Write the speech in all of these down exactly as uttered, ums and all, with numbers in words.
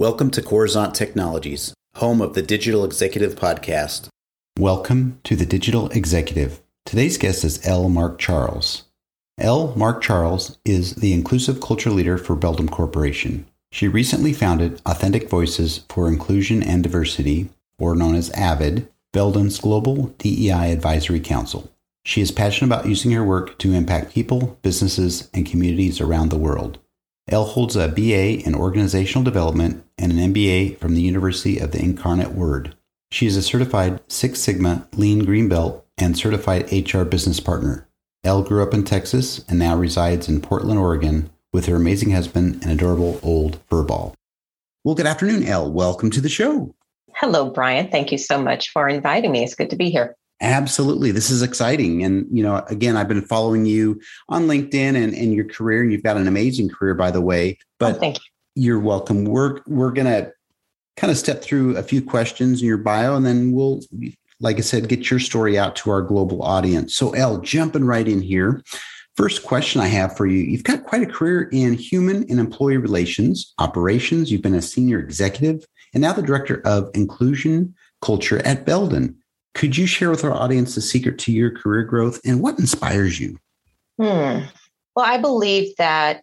Welcome to Coruzant Technologies, home of the Digital Executive Podcast. Welcome to the Digital Executive. Today's guest is L. Mark Charles. L. Mark Charles is the Inclusive Culture Leader for Belden Corporation. She recently founded Authentic Voices for Inclusion and Diversity, or known as AVID, Belden's Global D E I Advisory Council. She is passionate about using her work to impact people, businesses, and communities around the world. Elle holds a B A in Organizational Development and an M B A from the University of the Incarnate Word. She is a certified Six Sigma Lean Green Belt and certified H R business partner. Elle grew up in Texas and now resides in Portland, Oregon, with her amazing husband and adorable old fur ball. Well, good afternoon, Elle. Welcome to the show. Hello, Brian. Thank you so much for inviting me. It's good to be here. Absolutely. This is exciting. And, you know, again, I've been following you on LinkedIn and, and your career, and you've got an amazing career, by the way. But oh, thank you. You're welcome. We're, we're going to kind of step through a few questions in your bio, and then we'll, like I said, get your story out to our global audience. So, Elle, jumping right in here. First question I have for you. You've got quite a career in human and employee relations, operations. You've been a senior executive and now the director of inclusion culture at Belden. Could you share with our audience the secret to your career growth and what inspires you? Hmm. Well, I believe that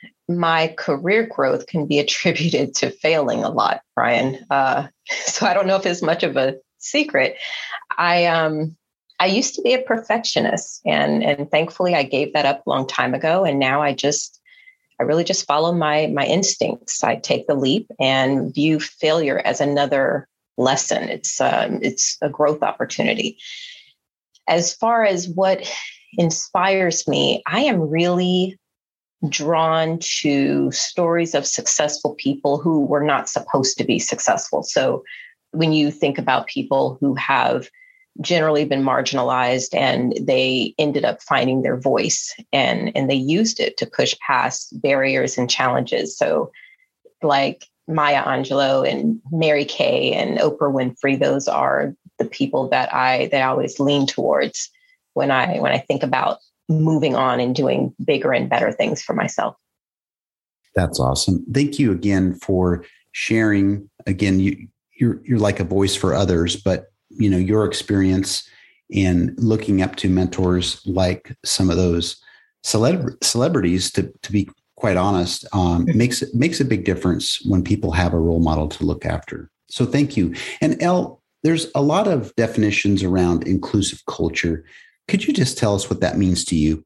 my career growth can be attributed to failing a lot, Brian. Uh, so I don't know if it's much of a secret. I um I used to be a perfectionist, and and thankfully I gave that up a long time ago. And now I just I really just follow my my instincts. I take the leap and view failure as another lesson. It's um, it's a growth opportunity. As far as what inspires me, I am really drawn to stories of successful people who were not supposed to be successful. So when you think about people who have generally been marginalized and they ended up finding their voice and, and they used it to push past barriers and challenges. So like Maya Angelou and Mary Kay and Oprah Winfrey, those are the people that I that I always lean towards when I when I think about moving on and doing bigger and better things for myself. That's awesome. Thank you again for sharing. Again, you you're you're like a voice for others, but you know your experience in looking up to mentors like some of those celeb- celebrities to to be quite honest, um, makes makes a big difference when people have a role model to look after. So thank you. And Elle, there's a lot of definitions around inclusive culture. Could you just tell us what that means to you?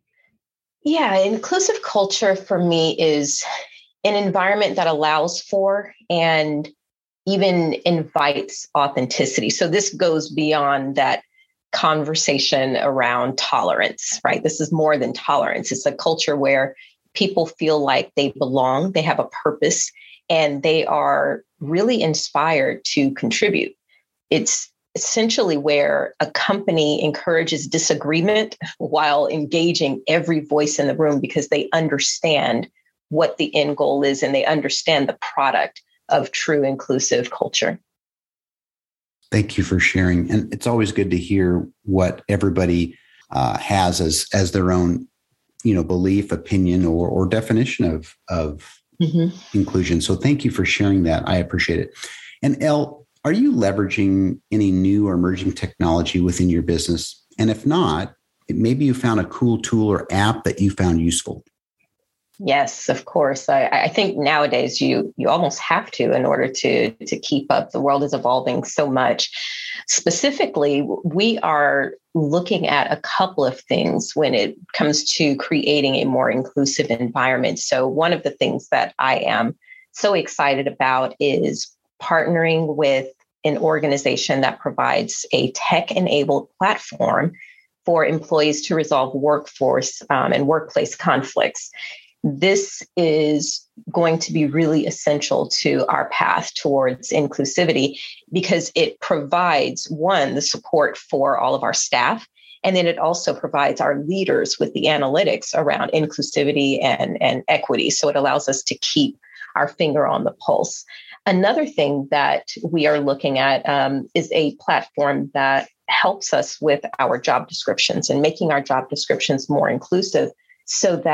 Yeah, inclusive culture for me is an environment that allows for and even invites authenticity. So this goes beyond that conversation around tolerance, right? This is more than tolerance. It's a culture where people feel like they belong, they have a purpose, and they are really inspired to contribute. It's essentially where a company encourages disagreement while engaging every voice in the room because they understand what the end goal is and they understand the product of true inclusive culture. Thank you for sharing. And it's always good to hear what everybody uh, has as, as their own you know, belief, opinion, or or definition of of mm-hmm. inclusion. So thank you for sharing that. I appreciate it. And Elle, are you leveraging any new or emerging technology within your business? And if not, maybe you found a cool tool or app that you found useful. Yes, of course. I, I think nowadays you you almost have to in order to to keep up. The world is evolving so much. Specifically, we are looking at a couple of things when it comes to creating a more inclusive environment. So one of the things that I am so excited about is partnering with an organization that provides a tech-enabled platform for employees to resolve workforce um, and workplace conflicts. This is going to be really essential to our path towards inclusivity because it provides, one, the support for all of our staff, and then it also provides our leaders with the analytics around inclusivity and, and equity. So it allows us to keep our finger on the pulse. Another thing that we are looking at um, is a platform that helps us with our job descriptions and making our job descriptions more inclusive so that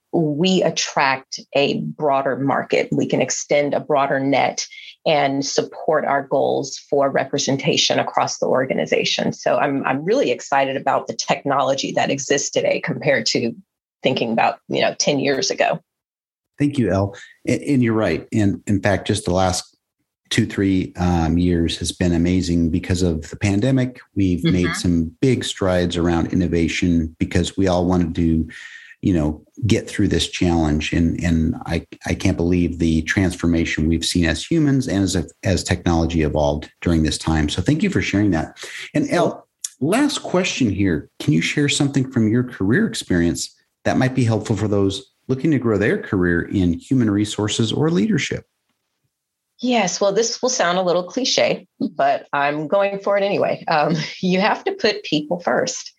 we attract a broader market. We can extend a broader net and support our goals for representation across the organization. So I'm I'm really excited about the technology that exists today compared to thinking about, you know, ten years ago. Thank you, Elle. And you're right. And in fact, just the last two, three um, years has been amazing because of the pandemic. We've mm-hmm. made some big strides around innovation because we all wanted to, you know, get through this challenge. And, and I, I can't believe the transformation we've seen as humans and as, as technology evolved during this time. So thank you for sharing that. And Elle, last question here. Can you share something from your career experience that might be helpful for those looking to grow their career in human resources or leadership? Yes, well, this will sound a little cliche, but I'm going for it anyway. Um, you have to put people first.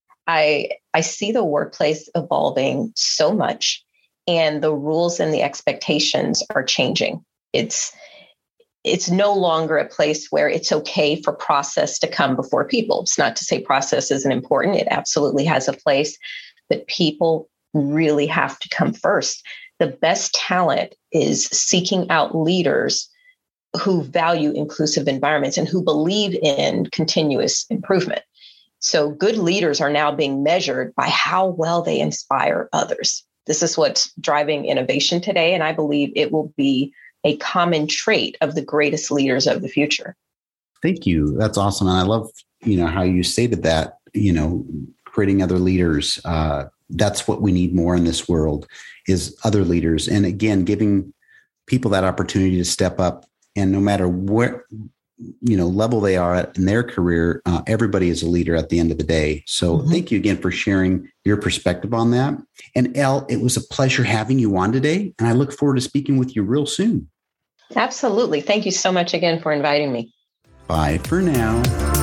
I I see the workplace evolving so much, and the rules and the expectations are changing. It's it's no longer a place where it's okay for process to come before people. It's not to say process isn't important. It absolutely has a place, but people really have to come first. The best talent is seeking out leaders who value inclusive environments and who believe in continuous improvement. So good leaders are now being measured by how well they inspire others. This is what's driving innovation today, and I believe it will be a common trait of the greatest leaders of the future. Thank you. That's awesome. And I love, you know, how you stated that, you know, creating other leaders. Uh, that's what we need more in this world is other leaders. And again, giving people that opportunity to step up. And no matter what, you know, level they are at in their career, uh, everybody is a leader at the end of the day. So mm-hmm. thank you again for sharing your perspective on that. And Elle, it was a pleasure having you on today. And I look forward to speaking with you real soon. Absolutely. Thank you so much again for inviting me. Bye for now.